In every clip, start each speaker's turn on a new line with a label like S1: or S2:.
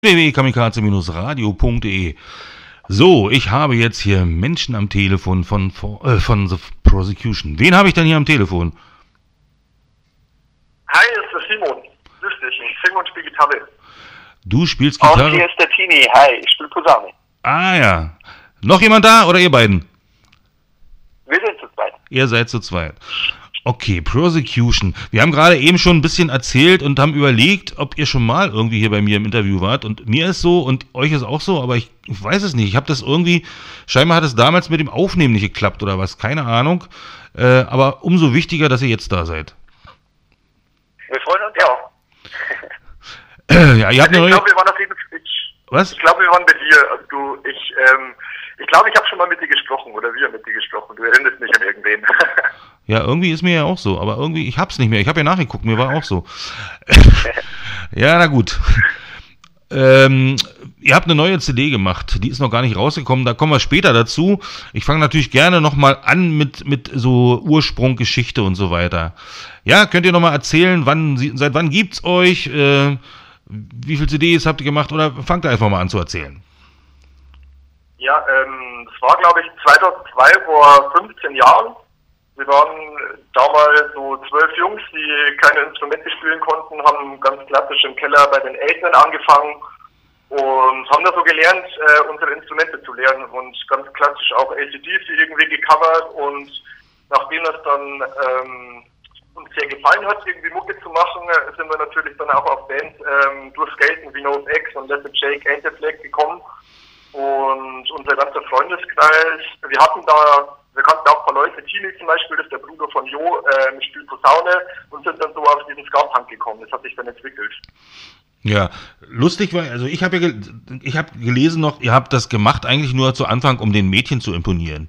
S1: www.kamikaze-radio.de. So, ich habe jetzt hier Menschen am Telefon von The Prosecution. Wen habe ich denn hier am Telefon?
S2: Hi, es ist der Simon. Grüß dich. Simon spielt Gitarre.
S1: Du spielst Gitarre?
S2: Und hier ist der Tini. Hi, ich spiele Posaune.
S1: Ah ja. Noch jemand da oder ihr beiden?
S2: Wir sind zu zweit.
S1: Ihr seid zu zweit. Okay, Prosecution. Wir haben gerade eben schon ein bisschen erzählt und haben überlegt, ob ihr schon mal irgendwie hier bei mir im Interview wart. Und mir ist so und euch ist auch so, aber ich weiß es nicht. Ich habe das irgendwie, scheinbar hat es damals mit dem Aufnehmen nicht geklappt oder was, keine Ahnung. Aber umso wichtiger, dass ihr jetzt da seid.
S2: Wir freuen uns ja.
S1: Ja, ihr habt
S2: ich glaube, wir waren auf jeden Fall.
S1: Was?
S2: Ich glaube, wir waren bei dir. Also ich glaube, ich habe schon mal mit dir gesprochen oder wir haben mit dir gesprochen. Du erinnerst mich an irgendwen.
S1: Ja, irgendwie ist mir ja auch so, aber irgendwie, ich hab's nicht mehr. Ich habe ja nachgeguckt, mir war auch so. Ja, na gut. Ihr habt eine neue CD gemacht, die ist noch gar nicht rausgekommen, da kommen wir später dazu. Ich fange natürlich gerne nochmal an mit so Ursprunggeschichte und so weiter. Ja, könnt ihr nochmal erzählen, seit wann gibt's euch, wie viele CDs habt ihr gemacht oder fangt ihr einfach mal an zu erzählen?
S2: Ja, das war glaube ich 2002, vor 15 Jahren. Wir waren damals so 12 Jungs, die keine Instrumente spielen konnten, haben ganz klassisch im Keller bei den Eltern angefangen und haben da so gelernt, unsere Instrumente zu lernen und ganz klassisch auch AC/DC irgendwie gecovert, und nachdem das dann uns sehr gefallen hat, irgendwie Mucke zu machen, sind wir natürlich dann auch auf Bands durch Skaten wie NoFX und Let It Shake, Ain't That Flag gekommen, und unser ganzer Freundeskreis, wir kannten auch ein paar Leute, Tini zum Beispiel, das ist der Bruder von Jo, spielt Posaune, und sind dann so auf diesen Ska-Punk gekommen. Das hat sich dann entwickelt.
S1: Ja, lustig war, also ich habe gelesen noch, ihr habt das gemacht eigentlich nur zu Anfang, um den Mädchen zu imponieren.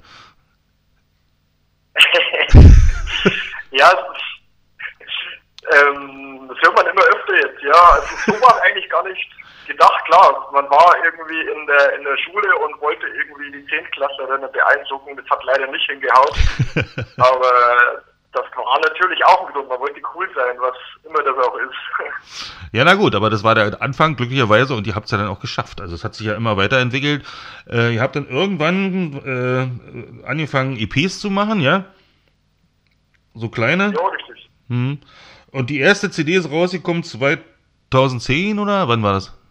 S2: Ja, das hört man immer öfter jetzt, ja. Also so war eigentlich gar nicht gedacht, klar. Man war irgendwie in der Schule und wollte irgendwie die Zehntklässlerinnen beeindrucken. Das hat leider nicht hingehauen. Aber das war natürlich auch ein Grund. Man wollte cool sein, was immer das auch ist.
S1: Ja, na gut, aber das war der Anfang glücklicherweise und ihr habt es ja dann auch geschafft. Also es hat sich ja immer weiterentwickelt. Ihr habt dann irgendwann angefangen, EPs zu machen, ja? So kleine?
S2: Ja, richtig.
S1: Und die erste CD ist rausgekommen 2010 oder wann war das?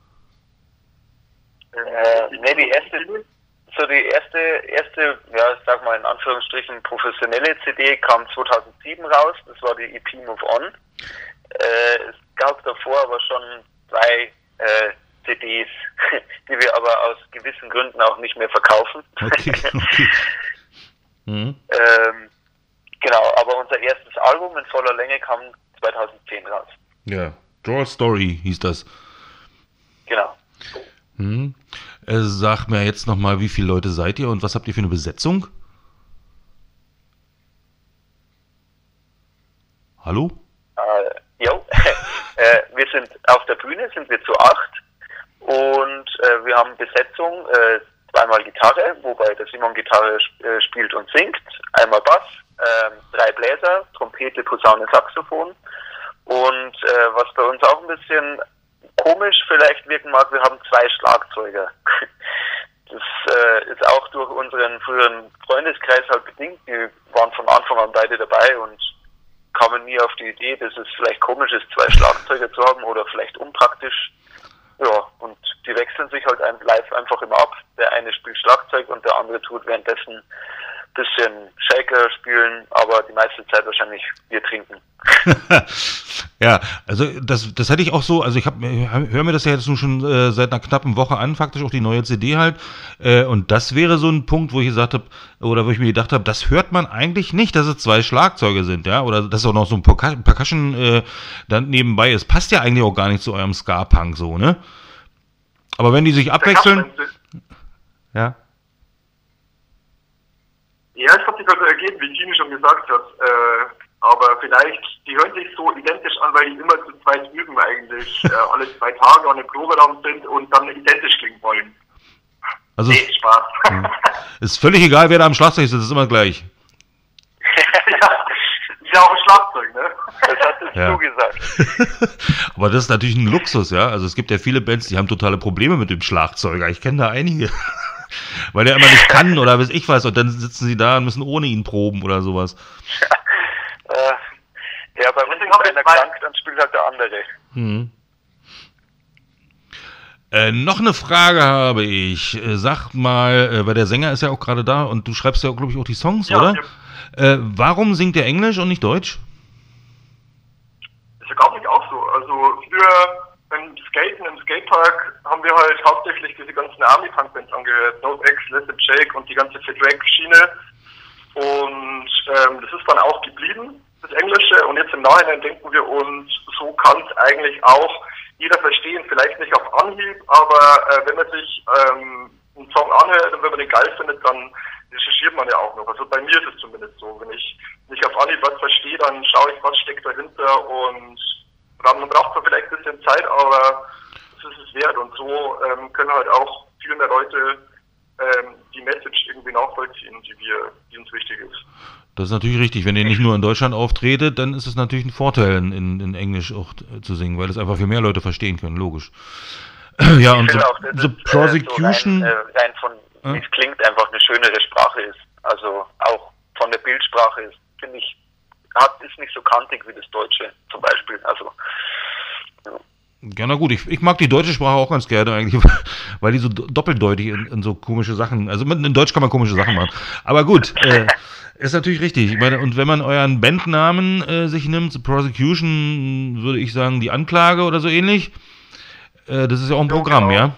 S3: Die erste, ja, ich sag mal in Anführungsstrichen, professionelle CD kam 2007 raus. Das war die EP Move On. Es gab davor aber schon 2 CDs, die wir aber aus gewissen Gründen auch nicht mehr verkaufen.
S1: Okay.
S3: Genau, aber unser erstes Album in voller Länge kam 2010 raus.
S1: Ja, Draw Story hieß das.
S3: Genau.
S1: Sag mir jetzt nochmal, wie viele Leute seid ihr und was habt ihr für eine Besetzung? Hallo?
S3: Wir sind auf der Bühne, sind wir zu 8 und wir haben Besetzung, 2-mal Gitarre, wobei der Simon Gitarre spielt und singt, einmal Bass, 3 Bläser, Trompete, Posaune, Saxophon, und was bei uns auch ein bisschen komisch vielleicht wirken mag, wir haben 2 Schlagzeuger. Das ist auch durch unseren früheren Freundeskreis halt bedingt. Die waren von Anfang an beide dabei und kamen nie auf die Idee, dass es vielleicht komisch ist, 2 Schlagzeuger zu haben oder vielleicht unpraktisch. Ja, und die wechseln sich halt live einfach immer ab. Der eine spielt Schlagzeug und der andere tut währenddessen ein bisschen Shaker spielen, aber die meiste Zeit wahrscheinlich Bier trinken.
S1: Ja, also das hätte ich auch so, also ich höre mir das ja jetzt nun schon seit einer knappen Woche an, faktisch auch die neue CD halt, und das wäre so ein Punkt, wo ich gesagt habe, oder wo ich mir gedacht habe, das hört man eigentlich nicht, dass es 2 Schlagzeuge sind, ja, oder dass auch noch so ein Percussion dann nebenbei ist, passt ja eigentlich auch gar nicht zu eurem Ska-Punk so, ne? Aber wenn die sich abwechseln, ja.
S2: Ja, es hat sich also ergeben, wie Tini schon gesagt hat, aber vielleicht, die hören sich so identisch an, weil die immer zu zweit üben eigentlich, alle 2 Tage an einem Proberaum sind und dann identisch klingen wollen.
S1: Also
S2: nee, Spaß.
S1: Ist völlig egal, wer da am Schlagzeug sitzt, ist immer gleich.
S2: Ja, ja auch ein Schlagzeug, ne?
S3: Das hattest du
S1: gesagt. Aber das ist natürlich ein Luxus, ja. Also es gibt ja viele Bands, die haben totale Probleme mit dem Schlagzeuger. Ich kenne da einige. Weil der immer nicht kann oder was ich weiß. Und dann sitzen sie da und müssen ohne ihn proben oder sowas.
S3: Ja, bei uns ist einer krank, dann spielt halt der andere.
S1: Noch eine Frage habe ich. Sag mal, weil der Sänger ist ja auch gerade da und du schreibst ja, glaube ich, auch die Songs, oder? Ja. Warum singt er Englisch und nicht Deutsch?
S2: Das ist ja gar nicht auch so. Also früher beim Skaten im Skatepark haben wir halt hauptsächlich diese ganzen Army-Punk-Bands angehört. NoFX, Less Than Jake und die ganze Fit-Rag-Schiene. Und das ist dann auch geblieben, das Englische. Und jetzt im Nachhinein denken wir uns, so kann es eigentlich auch jeder verstehen, vielleicht nicht auf Anhieb, aber wenn man sich einen Song anhört und wenn man den geil findet, dann recherchiert man ja auch noch. Also bei mir ist es zumindest so, wenn ich nicht auf Anhieb was verstehe, dann schaue ich, was steckt dahinter und man braucht zwar vielleicht ein bisschen Zeit, aber es ist es wert und so können halt auch viel mehr Leute die Message irgendwie nachvollziehen, die uns wichtig ist.
S1: Das ist natürlich richtig. Wenn ihr nicht nur in Deutschland auftretet, dann ist es natürlich ein Vorteil, in Englisch auch zu singen, weil es einfach viel mehr Leute verstehen können, logisch. Ja, und so Prosecution...
S3: es klingt einfach eine schönere Sprache ist. Also auch von der Bildsprache ist, finde ich, ist nicht so kantig wie das Deutsche zum Beispiel. Also...
S1: Ja, na gut, ich mag die deutsche Sprache auch ganz gerne eigentlich, weil die so doppeldeutig in so komische Sachen, also in Deutsch kann man komische Sachen machen. Aber gut, ist natürlich richtig. Ich meine, und wenn man euren Bandnamen sich nimmt, The Prosecution, würde ich sagen, die Anklage oder so ähnlich, das ist ja auch ein Programm, genau. Ja?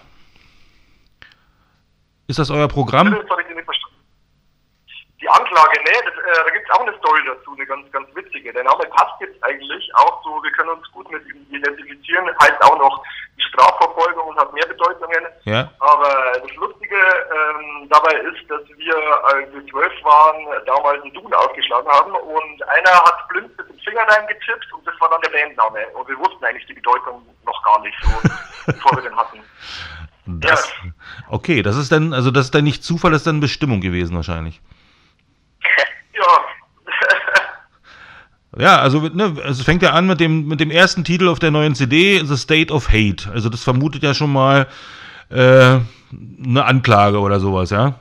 S1: Ist das euer Programm?
S2: Das habe ich nicht verstanden. Die Anklage, da gibt es auch eine Story dazu, eine ganz, ganz witzige. Der Name passt jetzt eigentlich auch so, wir können uns gut mit ihm identifizieren, heißt auch noch die Strafverfolgung und hat mehr Bedeutungen. Ja. Aber das Lustige dabei ist, dass wir, als wir 12 waren, damals einen Duden aufgeschlagen haben und einer hat blind mit dem Finger reingetippt und das war dann der Bandname. Und wir wussten eigentlich die Bedeutung noch gar nicht so, bevor wir den hatten.
S1: Okay, das ist dann nicht Zufall, das ist dann Bestimmung gewesen wahrscheinlich.
S2: Ja.
S1: Ja, also es fängt ja an mit dem ersten Titel auf der neuen CD, The State of Hate. Also das vermutet ja schon mal eine Anklage oder sowas, ja?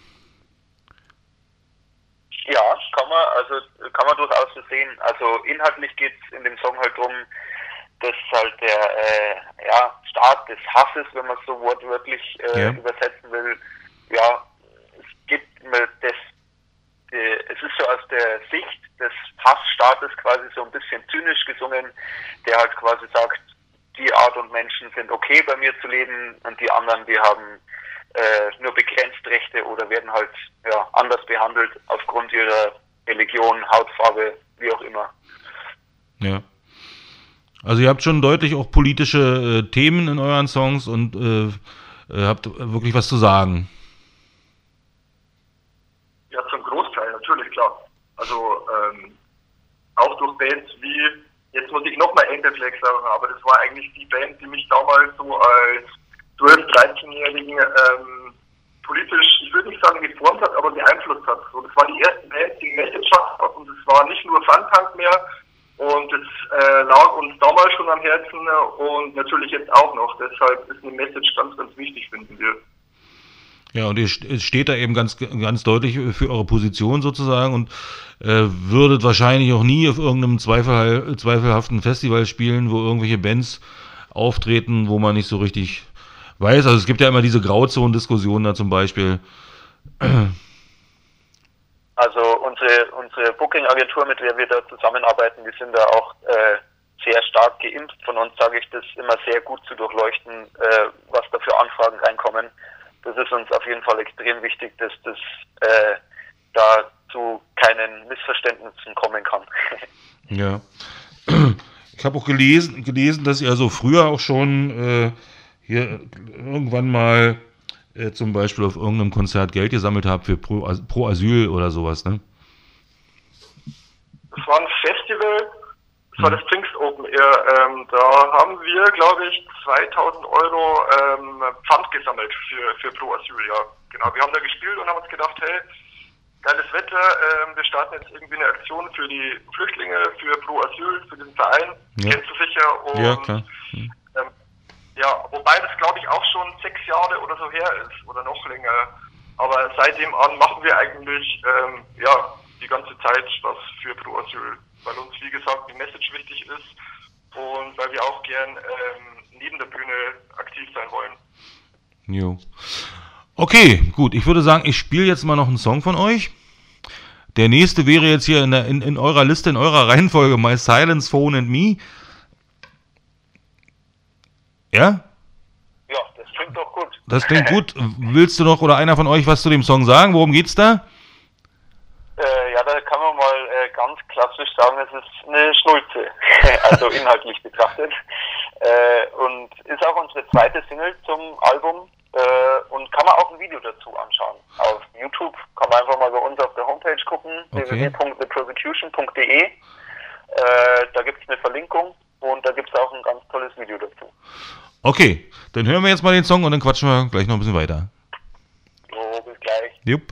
S3: Ja, kann man durchaus so sehen. Also inhaltlich geht es in dem Song halt darum, dass halt der Staat des Hasses, wenn man es so wortwörtlich übersetzen will, ja, es ist so aus der Sicht des Hassstaates quasi so ein bisschen zynisch gesungen, der halt quasi sagt, die Art und Menschen sind okay bei mir zu leben und die anderen, die haben nur begrenzt Rechte oder werden halt anders behandelt aufgrund ihrer Religion, Hautfarbe, wie auch immer.
S1: Ja. Also ihr habt schon deutlich auch politische Themen in euren Songs und habt wirklich was zu sagen.
S2: Ja, zum Großteil, natürlich, klar. Also auch durch Bands wie, jetzt muss ich nochmal Enkelflex sagen, aber das war eigentlich die Band, die mich damals so als 12-, 13-Jährigen politisch, ich würde nicht sagen geformt hat, aber beeinflusst hat. So, das waren die ersten Bands, die Message hatten und es war nicht nur Funpunk mehr und es lag uns damals schon am Herzen und natürlich jetzt auch noch. Deshalb ist eine Message ganz, ganz wichtig, finden wir.
S1: Ja, und ihr steht da eben ganz, ganz deutlich für eure Position sozusagen und würdet wahrscheinlich auch nie auf irgendeinem zweifelhaften Festival spielen, wo irgendwelche Bands auftreten, wo man nicht so richtig weiß. Also es gibt ja immer diese Grauzonen-Diskussionen da zum Beispiel.
S3: Also unsere Booking-Agentur, mit der wir da zusammenarbeiten, die sind da auch sehr stark geimpft. Von uns sage ich das immer sehr gut zu durchleuchten, was da für Anfragen reinkommen. Das ist uns auf jeden Fall extrem wichtig, dass das da zu keinen Missverständnissen kommen kann.
S1: Ja. Ich habe auch gelesen, dass ihr so früher auch schon hier irgendwann mal zum Beispiel auf irgendeinem Konzert Geld gesammelt habt für Pro Asyl oder sowas, ne?
S2: Das war ein Festival, das war das Pfingst Open Air. Da haben wir, glaube ich, 2.000 Euro Pfand gesammelt für Pro Asyl, ja. Genau, wir haben da gespielt und haben uns gedacht, hey, geiles Wetter, wir starten jetzt irgendwie eine Aktion für die Flüchtlinge, für Pro Asyl, für diesen Verein, kennst du sicher. Und,
S1: ja, klar.
S2: Ja, wobei das glaube ich auch schon 6 Jahre oder so her ist oder noch länger. Aber seitdem an machen wir eigentlich die ganze Zeit was für Pro Asyl, weil uns wie gesagt die Message wichtig ist und weil wir auch gern neben der Bühne aktiv sein wollen.
S1: Jo. Okay, gut. Ich würde sagen, ich spiele jetzt mal noch einen Song von euch. Der nächste wäre jetzt hier in eurer Liste, in eurer Reihenfolge My Silence, Phone and Me. Ja?
S3: Ja, das klingt doch gut.
S1: Das klingt gut. Willst du noch oder einer von euch was zu dem Song sagen? Worum geht's da?
S3: Ja, da kann man mal ganz klassisch sagen, es ist eine Schnulze, also inhaltlich betrachtet. Und ist auch unsere zweite Single zum Album und kann man auch ein Video dazu anschauen. Auf YouTube kann man einfach mal bei uns auf der Homepage gucken, www.theprosecution.de. Da gibt es eine Verlinkung und da gibt es auch ein ganz tolles Video dazu.
S1: Okay, dann hören wir jetzt mal den Song und dann quatschen wir gleich noch ein bisschen weiter.
S3: So, bis gleich.
S1: Jupp.